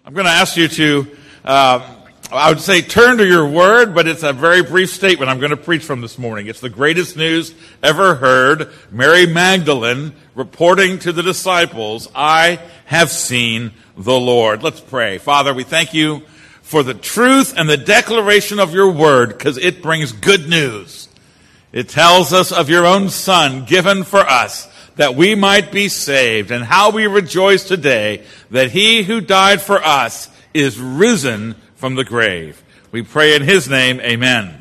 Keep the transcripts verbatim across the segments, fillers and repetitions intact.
I'm going to ask you to, uh, I would say turn to your word, but it's a very brief statement I'm going to preach from this morning. It's the greatest news ever heard. Mary Magdalene reporting to the disciples, I have seen the Lord. Let's pray. Father, we thank you for the truth and the declaration of your word, because it brings good news. It tells us of your own Son given for us, that we might be saved, and how we rejoice today that he who died for us is risen from the grave. We pray in his name, amen.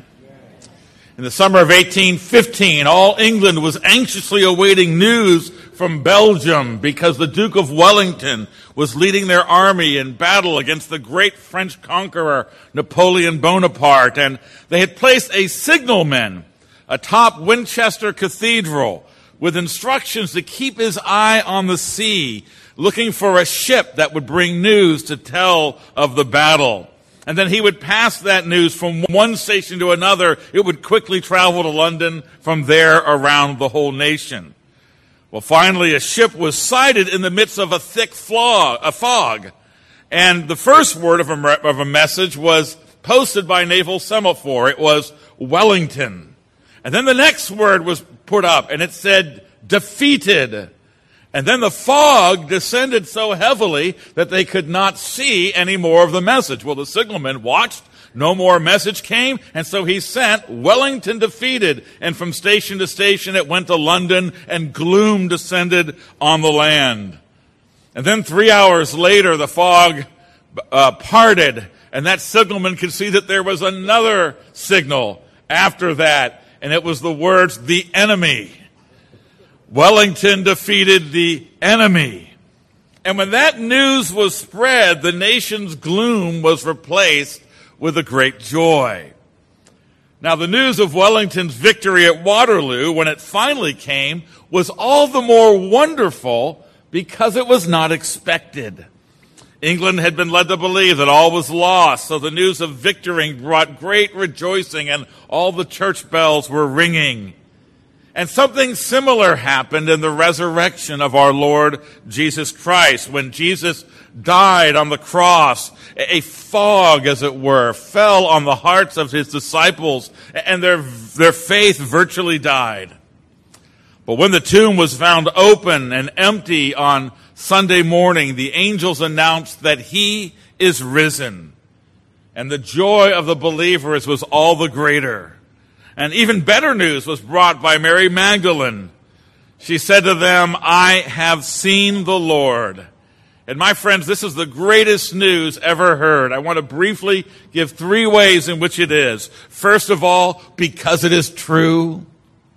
In the summer of eighteen fifteen, all England was anxiously awaiting news from Belgium because the Duke of Wellington was leading their army in battle against the great French conqueror Napoleon Bonaparte, and they had placed a signalman atop Winchester Cathedral with instructions to keep his eye on the sea, looking for a ship that would bring news to tell of the battle. And then he would pass that news from one station to another. It would quickly travel to London, from there around the whole nation. Well, finally, a ship was sighted in the midst of a thick fog, a fog. And the first word of a, of a message was posted by naval semaphore. It was Wellington. And then the next word was put up, and it said, defeated. And then the fog descended so heavily that they could not see any more of the message. Well, the signalman watched, no more message came, and so he sent Wellington defeated. And from station to station it went to London, and gloom descended on the land. And then three hours later the fog uh, parted, and that signalman could see that there was another signal after that. And it was the words, the enemy. Wellington defeated the enemy. And when that news was spread, the nation's gloom was replaced with a great joy. Now, the news of Wellington's victory at Waterloo, when it finally came, was all the more wonderful because it was not expected. England had been led to believe that all was lost, so the news of victory brought great rejoicing, and all the church bells were ringing. And something similar happened in the resurrection of our Lord Jesus Christ. When Jesus died on the cross, a fog, as it were, fell on the hearts of his disciples, and their, their faith virtually died. But when the tomb was found open and empty on Sunday morning, the angels announced that he is risen. And the joy of the believers was all the greater. And even better news was brought by Mary Magdalene. She said to them, I have seen the Lord. And my friends, this is the greatest news ever heard. I want to briefly give three ways in which it is. First of all, because it is true.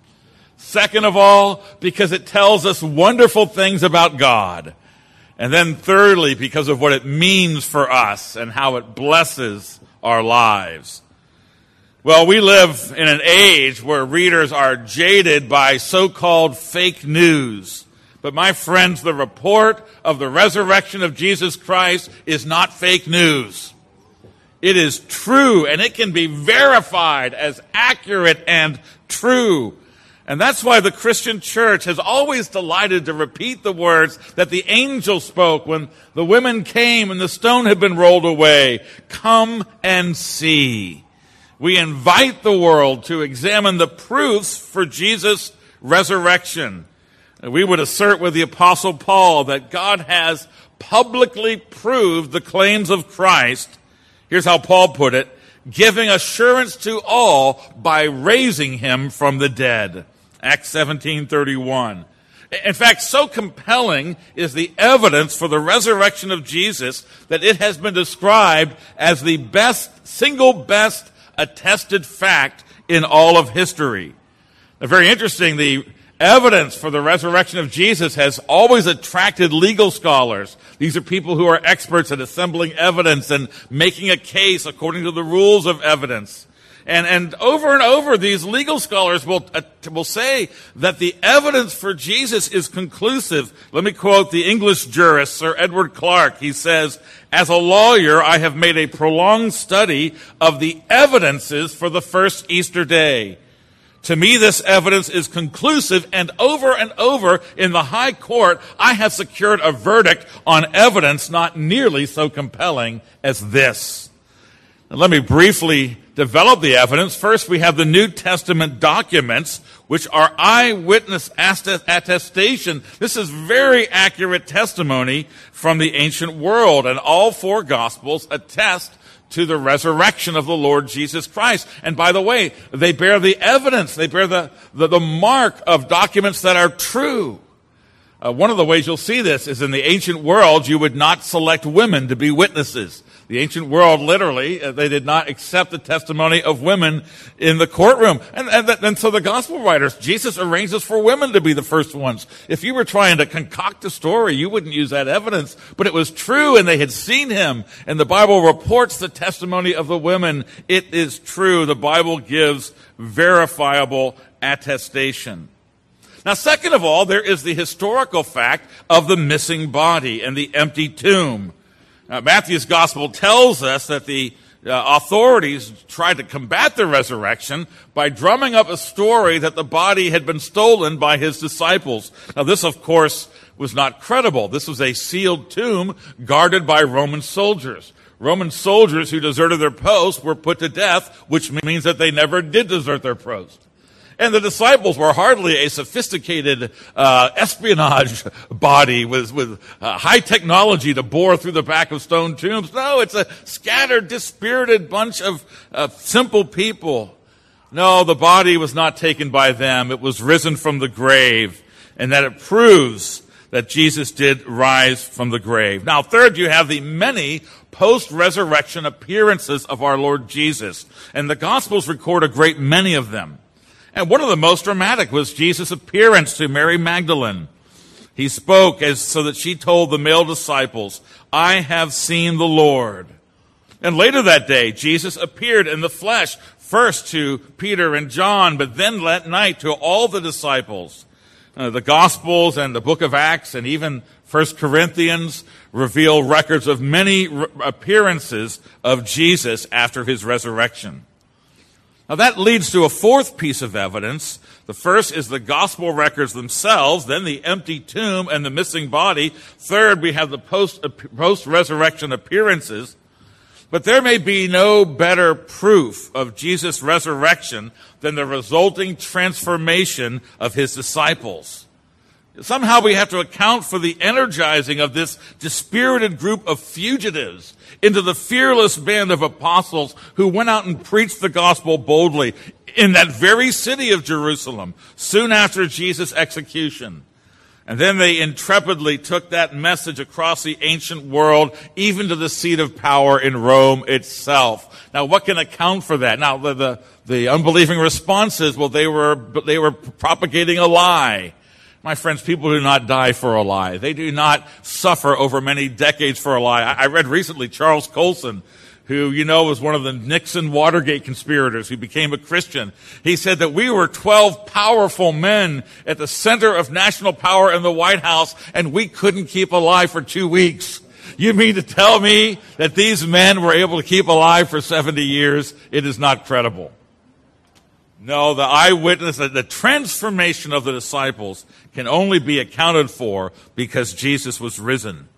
Second of all, because it tells us wonderful things about God. And then thirdly, because of what it means for us and how it blesses our lives. Well, we live in an age where readers are jaded by so-called fake news. But my friends, the report of the resurrection of Jesus Christ is not fake news. It is true, and it can be verified as accurate and true. And that's why the Christian church has always delighted to repeat the words that the angel spoke when the women came and the stone had been rolled away. Come and see. We invite the world to examine the proofs for Jesus' resurrection. And we would assert with the Apostle Paul that God has publicly proved the claims of Christ. Here's how Paul put it, giving assurance to all by raising him from the dead. Acts seventeen thirty-one. In fact, so compelling is the evidence for the resurrection of Jesus that it has been described as the best, single best attested fact in all of history. Now, very interesting, the evidence for the resurrection of Jesus has always attracted legal scholars. These are people who are experts at assembling evidence and making a case according to the rules of evidence. And, and over and over, these legal scholars will, uh, will say that the evidence for Jesus is conclusive. Let me quote the English jurist, Sir Edward Clarke. He says, as a lawyer, I have made a prolonged study of the evidences for the first Easter day. To me, this evidence is conclusive, and over and over in the high court, I have secured a verdict on evidence not nearly so compelling as this. Now, let me briefly develop the evidence. First, we have the New Testament documents, which are eyewitness attestation. This is very accurate testimony from the ancient world, and all four Gospels attest to the resurrection of the Lord Jesus Christ. And by the way, they bear the evidence, they bear the, the, the mark of documents that are true. Uh, one of the ways you'll see this is in the ancient world, you would not select women to be witnesses. The ancient world, literally, uh, they did not accept the testimony of women in the courtroom. And, and, th- and so the gospel writers, Jesus arranges for women to be the first ones. If you were trying to concoct a story, you wouldn't use that evidence. But it was true, and they had seen him. And the Bible reports the testimony of the women. It is true. The Bible gives verifiable attestation. Now, second of all, there is the historical fact of the missing body and the empty tomb. Now, Matthew's gospel tells us that the uh, authorities tried to combat the resurrection by drumming up a story that the body had been stolen by his disciples. Now, this, of course, was not credible. This was a sealed tomb guarded by Roman soldiers. Roman soldiers who deserted their post were put to death, which means that they never did desert their post. And the disciples were hardly a sophisticated uh, espionage body with, with uh, high technology to bore through the back of stone tombs. No, it's a scattered, dispirited bunch of uh, simple people. No, the body was not taken by them. It was risen from the grave, and that it proves that Jesus did rise from the grave. Now, third, you have the many post-resurrection appearances of our Lord Jesus, and the Gospels record a great many of them. And one of the most dramatic was Jesus' appearance to Mary Magdalene. He spoke as so that she told the male disciples, "I have seen the Lord." And later that day, Jesus appeared in the flesh, first to Peter and John, but then that night to all the disciples. Uh, the Gospels and the book of Acts and even First Corinthians reveal records of many re- appearances of Jesus after his resurrection. Now that leads to a fourth piece of evidence. The first is the gospel records themselves, then the empty tomb and the missing body. Third, we have the post, post-resurrection appearances. But there may be no better proof of Jesus' resurrection than the resulting transformation of his disciples. Somehow we have to account for the energizing of this dispirited group of fugitives into the fearless band of apostles who went out and preached the gospel boldly in that very city of Jerusalem soon after Jesus' execution. And then they intrepidly took that message across the ancient world, even to the seat of power in Rome itself. Now, what can account for that? Now, the, the, the unbelieving response is, well, they were, they were propagating a lie. My friends, people do not die for a lie. They do not suffer over many decades for a lie. I read recently Charles Colson, who, you know, was one of the Nixon Watergate conspirators who became a Christian. He said that we were twelve powerful men at the center of national power in the White House, and we couldn't keep alive for two weeks. You mean to tell me that these men were able to keep alive for seventy years? It is not credible. No, the eyewitness, the transformation of the disciples can only be accounted for because Jesus was risen.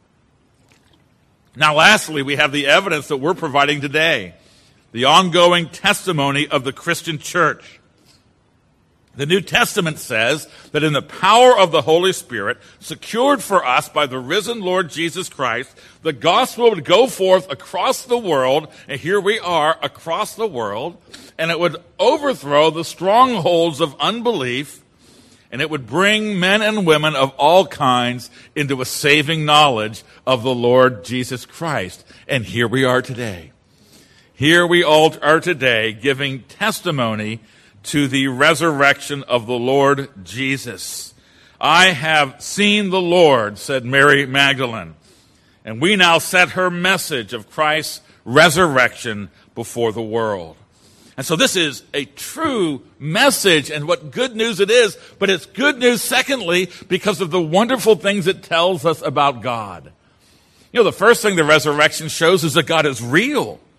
Now, lastly, we have the evidence that we're providing today, the ongoing testimony of the Christian church. The New Testament says that in the power of the Holy Spirit, secured for us by the risen Lord Jesus Christ, the gospel would go forth across the world, and here we are across the world, and it would overthrow the strongholds of unbelief, and it would bring men and women of all kinds into a saving knowledge of the Lord Jesus Christ. And here we are today. Here we all are today giving testimony to the resurrection of the Lord Jesus. I have seen the Lord, said Mary Magdalene. And we now set her message of Christ's resurrection before the world. And so this is a true message, and what good news it is. But it's good news, secondly, because of the wonderful things it tells us about God. You know, the first thing the resurrection shows is that God is real.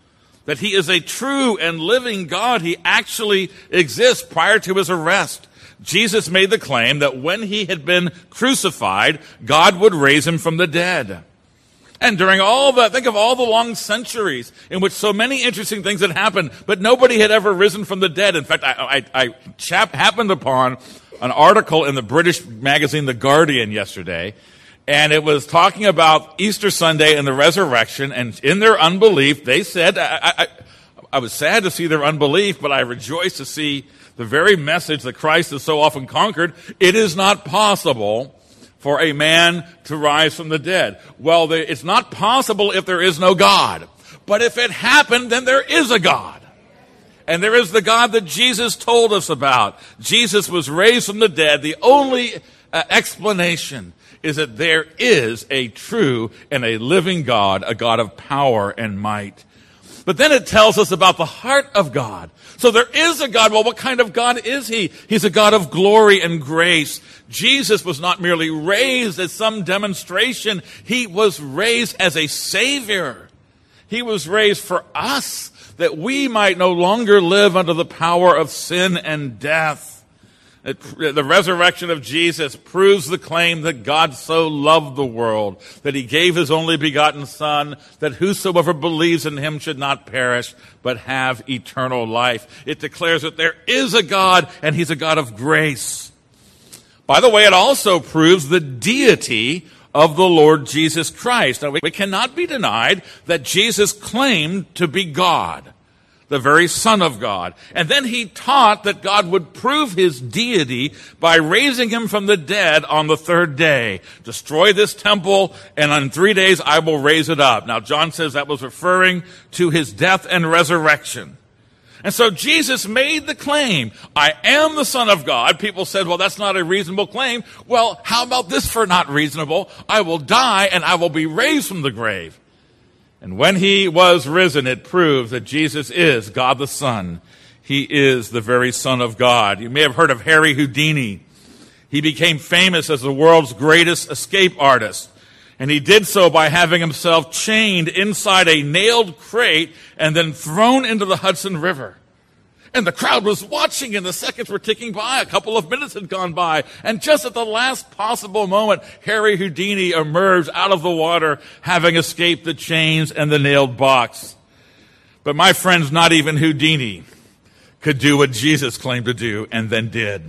that he is a true and living God. He actually exists. Prior to his arrest, Jesus made the claim that when he had been crucified, God would raise him from the dead. And during all the, think of all the long centuries in which so many interesting things had happened, but nobody had ever risen from the dead. In fact, I, I, I chap, happened upon an article in the British magazine The Guardian yesterday, and it was talking about Easter Sunday and the resurrection, and in their unbelief, they said, I, I, I was sad to see their unbelief, but I rejoice to see the very message that Christ has so often conquered. It is not possible for a man to rise from the dead. Well, the, it's not possible if there is no God. But if it happened, then there is a God. And there is the God that Jesus told us about. Jesus was raised from the dead. The only uh, explanation is that there is a true and a living God, a God of power and might. But then it tells us about the heart of God. So there is a God. Well, what kind of God is he? He's a God of glory and grace. Jesus was not merely raised as some demonstration. He was raised as a Savior. He was raised for us, that we might no longer live under the power of sin and death. It, the resurrection of Jesus proves the claim that God so loved the world, that he gave his only begotten Son, that whosoever believes in him should not perish, but have eternal life. It declares that there is a God, and he's a God of grace. By the way, it also proves the deity of the Lord Jesus Christ. Now, we cannot be denied that Jesus claimed to be God, the very Son of God. And then he taught that God would prove his deity by raising him from the dead on the third day. Destroy this temple, and in three days I will raise it up. Now, John says that was referring to his death and resurrection. And so Jesus made the claim, I am the Son of God. People said, well, that's not a reasonable claim. Well, how about this for not reasonable? I will die and I will be raised from the grave. And when he was risen, it proves that Jesus is God the Son. He is the very Son of God. You may have heard of Harry Houdini. He became famous as the world's greatest escape artist. And he did so by having himself chained inside a nailed crate and then thrown into the Hudson River. And the crowd was watching, and the seconds were ticking by. A couple of minutes had gone by. And just at the last possible moment, Harry Houdini emerged out of the water, having escaped the chains and the nailed box. But my friends, not even Houdini could do what Jesus claimed to do, and then did.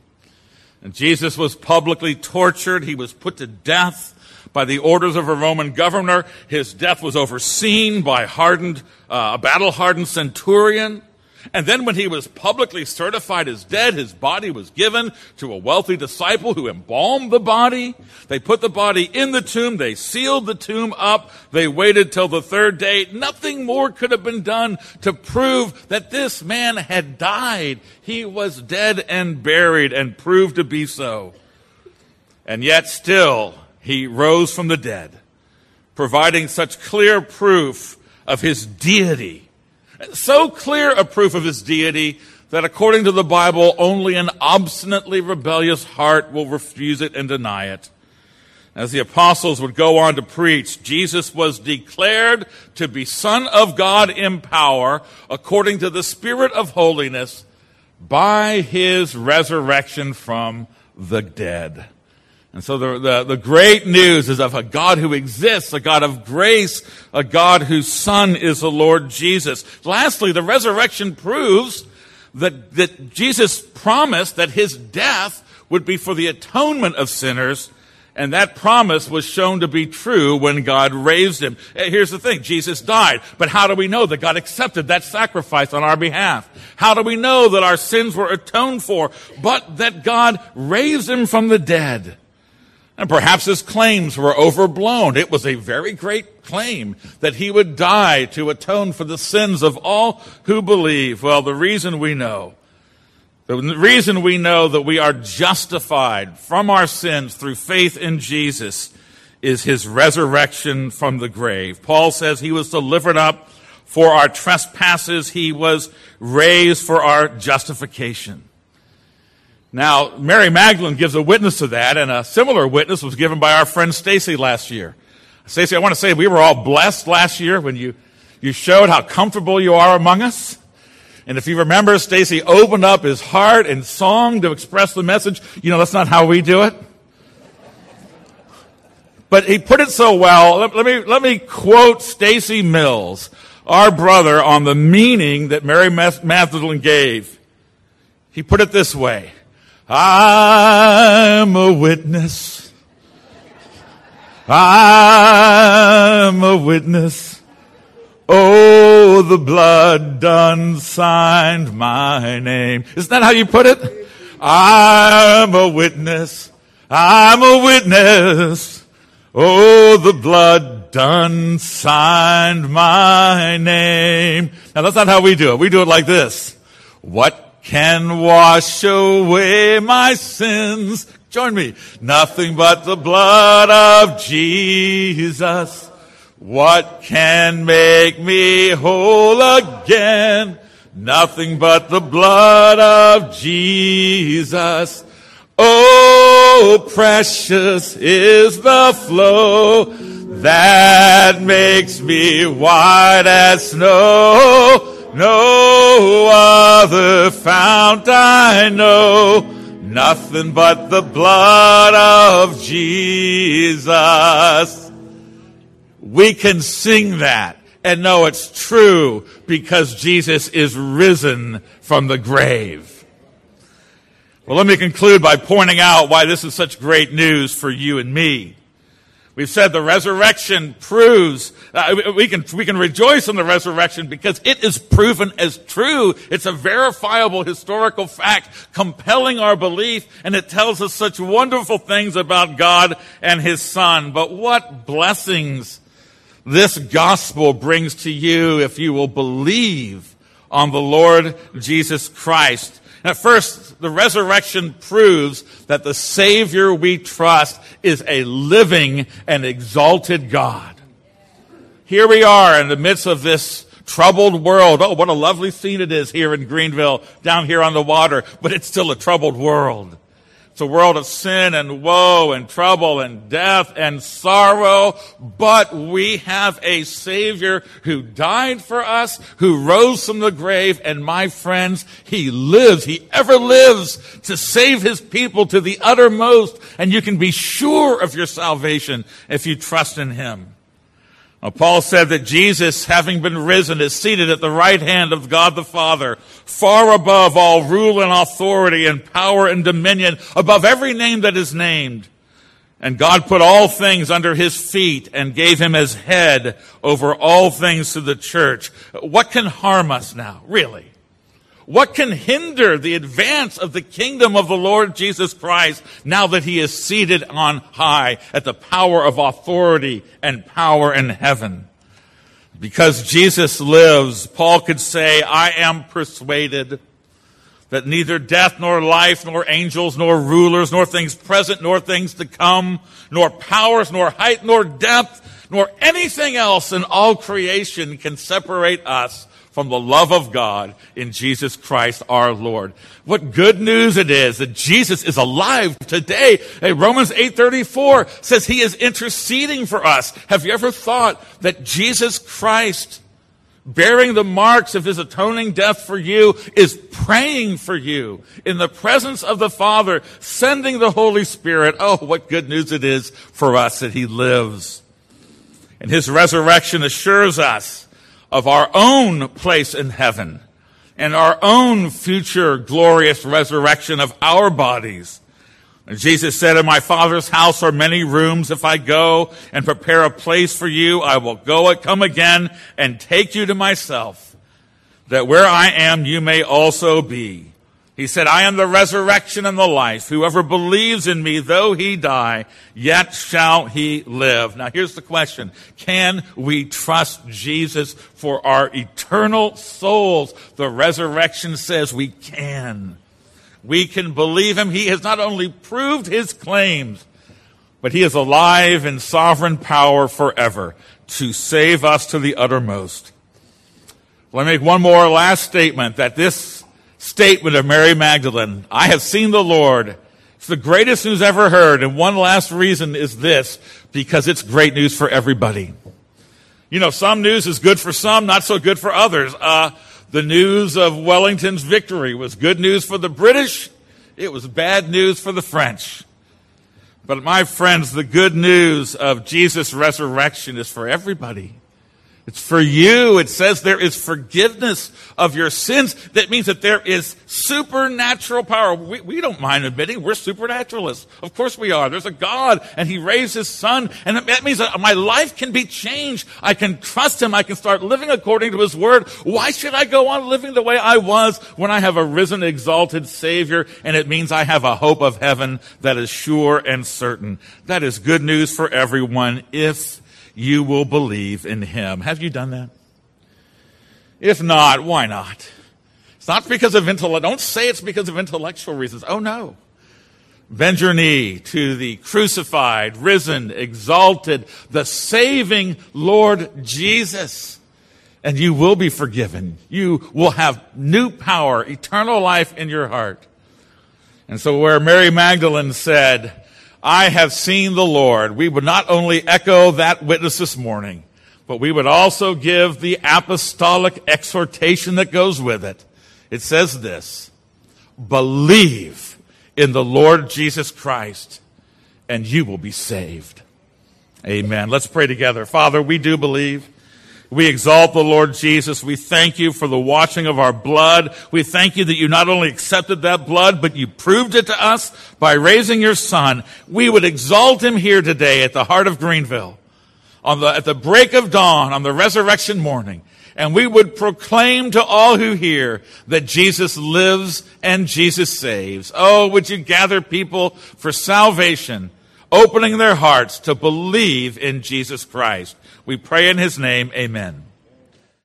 And Jesus was publicly tortured. He was put to death by the orders of a Roman governor. His death was overseen by hardened, uh, a battle-hardened centurion. And then when he was publicly certified as dead, his body was given to a wealthy disciple who embalmed the body. They put the body in the tomb. They sealed the tomb up. They waited till the third day. Nothing more could have been done to prove that this man had died. He was dead and buried, and proved to be so. And yet still, he rose from the dead, providing such clear proof of his deity. So clear a proof of his deity that according to the Bible, only an obstinately rebellious heart will refuse it and deny it. As the apostles would go on to preach, Jesus was declared to be Son of God in power according to the Spirit of holiness by his resurrection from the dead. And so the, the, the great news is of a God who exists, a God of grace, a God whose Son is the Lord Jesus. Lastly, the resurrection proves that, that Jesus promised that his death would be for the atonement of sinners, and that promise was shown to be true when God raised him. Here's the thing, Jesus died, but how do we know that God accepted that sacrifice on our behalf? How do we know that our sins were atoned for, but that God raised him from the dead? And perhaps his claims were overblown. It was a very great claim that he would die to atone for the sins of all who believe. Well, the reason we know, the reason we know that we are justified from our sins through faith in Jesus is his resurrection from the grave. Paul says he was delivered up for our trespasses. He was raised for our justification. Now, Mary Magdalene gives a witness to that, and a similar witness was given by our friend Stacy last year. Stacy, I want to say we were all blessed last year when you You showed how comfortable you are among us. And if you remember, Stacy opened up his heart in song to express the message. You know, that's not how we do it. But he put it so well. Let, let me let me quote Stacy Mills, our brother, on the meaning that Mary Magdalene gave. He put it this way: I'm a witness. I'm a witness. Oh, the blood done signed my name. Isn't that how you put it? I'm a witness. I'm a witness. Oh, the blood done signed my name. Now, that's not how we do it. We do it like this. What can wash away my sins? Join me. Nothing but the blood of Jesus. What can make me whole again? Nothing but the blood of Jesus. Oh, precious is the flow that makes me white as snow. No other fount I know. Nothing but the blood of Jesus. We can sing that and know it's true because Jesus is risen from the grave. Well, let me conclude by pointing out why this is such great news for you and me. We've said the resurrection proves, uh, we can we can rejoice in the resurrection because it is proven as true. It's a verifiable historical fact compelling our belief, and it tells us such wonderful things about God and His Son. But what blessings this gospel brings to you if you will believe on the Lord Jesus Christ. At first, the resurrection proves that the Savior we trust is a living and exalted God. Here we are in the midst of this troubled world. Oh, what a lovely scene it is here in Greenville, down here on the water, but it's still a troubled world. It's a world of sin and woe and trouble and death and sorrow, but we have a Savior who died for us, who rose from the grave, and my friends, He lives, He ever lives to save His people to the uttermost, and you can be sure of your salvation if you trust in Him. Now, Paul said that Jesus, having been risen, is seated at the right hand of God the Father, far above all rule and authority and power and dominion, above every name that is named. And God put all things under His feet and gave Him as head over all things to the church. What can harm us now, really? What can hinder the advance of the kingdom of the Lord Jesus Christ now that He is seated on high at the power of authority and power in heaven? Because Jesus lives, Paul could say, I am persuaded that neither death nor life nor angels nor rulers nor things present nor things to come nor powers nor height nor depth nor anything else in all creation can separate us from the love of God in Jesus Christ our Lord. What good news it is that Jesus is alive today. Hey, Romans eight thirty-four says He is interceding for us. Have you ever thought that Jesus Christ, bearing the marks of His atoning death for you, is praying for you in the presence of the Father, sending the Holy Spirit? Oh, what good news it is for us that He lives. And His resurrection assures us of our own place in heaven and our own future glorious resurrection of our bodies. And Jesus said, in my Father's house are many rooms. If I go and prepare a place for you, I will go and come again and take you to myself, that where I am, you may also be. He said, I am the resurrection and the life. Whoever believes in me, though he die, yet shall he live. Now here's the question. Can we trust Jesus for our eternal souls? The resurrection says we can. We can believe Him. He has not only proved His claims, but He is alive in sovereign power forever to save us to the uttermost. Let me make one more last statement, that this statement of Mary Magdalene, I have seen the Lord, it's the greatest news ever heard. And one last reason is this, because it's great news for everybody. You You know, some news is good for some, not so good for others. Uh, the news of Wellington's victory was good news for the British. It was bad news for the French. But my friends, the good news of Jesus' resurrection is for everybody. It's for you. It says there is forgiveness of your sins. That means that there is supernatural power. We, we don't mind admitting we're supernaturalists. Of course we are. There's a God, and he raised his son, and that means that my life can be changed. I can trust him. I can start living according to his word. Why should I go on living the way I was when I have a risen, exalted Savior, and it means I have a hope of heaven that is sure and certain? That is good news for everyone if you will believe in him. Have you done that? If not, why not? It's not because of intellect. Don't say it's because of intellectual reasons. Oh, no. Bend your knee to the crucified, risen, exalted, the saving Lord Jesus, and you will be forgiven. You will have new power, eternal life in your heart. And so where Mary Magdalene said, I have seen the Lord, we would not only echo that witness this morning, but we would also give the apostolic exhortation that goes with it. It says this, believe in the Lord Jesus Christ, and you will be saved. Amen. Let's pray together. Father, we do believe. We exalt the Lord Jesus. We thank you for the washing of our blood. We thank you that you not only accepted that blood, but you proved it to us by raising your son. We would exalt him here today at the heart of Greenville, on the, at the break of dawn, on the resurrection morning. And we would proclaim to all who hear that Jesus lives and Jesus saves. Oh, would you gather people for salvation, opening their hearts to believe in Jesus Christ. We pray in his name, amen.